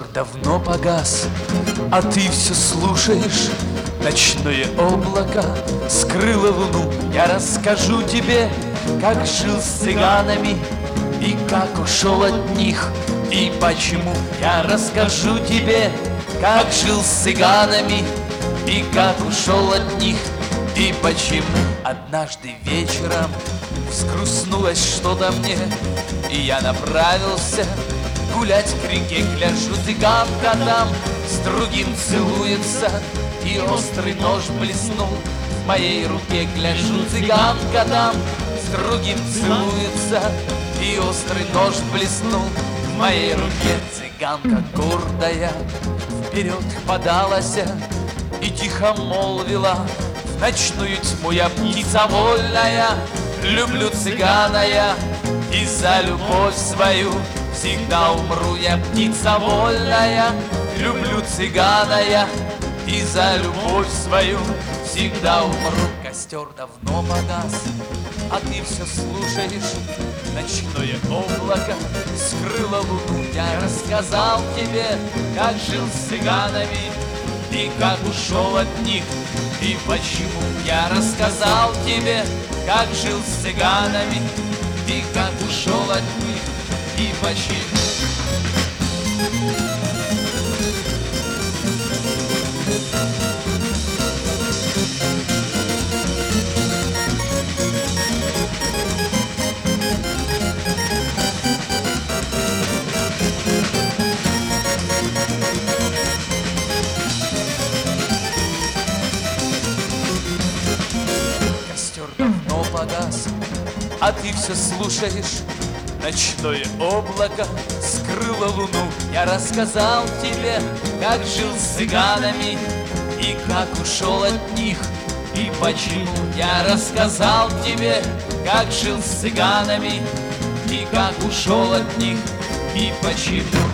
давно погас, а ты все слушаешь. Ночное облако скрыло луну. Я расскажу тебе, как жил с цыганами и как ушел от них, и почему. Я расскажу тебе, как жил с цыганами и как ушел от них, и почему. Однажды вечером взгрустнулось что-то мне, и я направился гулять к реке. Гляжу, цыганка там с другим целуется, и острый нож блеснул в моей руке. Гляжу, цыганка там с другим целуется, и острый нож блеснул в моей руке. Цыганка гордая вперед подалась и тихо молвила: в ночную тьму я птица вольная, люблю цыгана я, и за любовь свою всегда умру. Я птица вольная, люблю цыгана я, и за любовь свою всегда умру. Костер давно погас, а ты все слушаешь. Ночное облако скрыло луну. Я рассказал тебе, как жил с цыганами и как ушел от них, и почему. Я рассказал тебе, как жил с цыганами и как ушел от них, и почему. Костер давно погас, а ты все слушаешь. Ночное облако скрыло луну. Я рассказал тебе, как жил с цыганами и как ушел от них, и почему. Я рассказал тебе, как жил с цыганами и как ушел от них, и почему.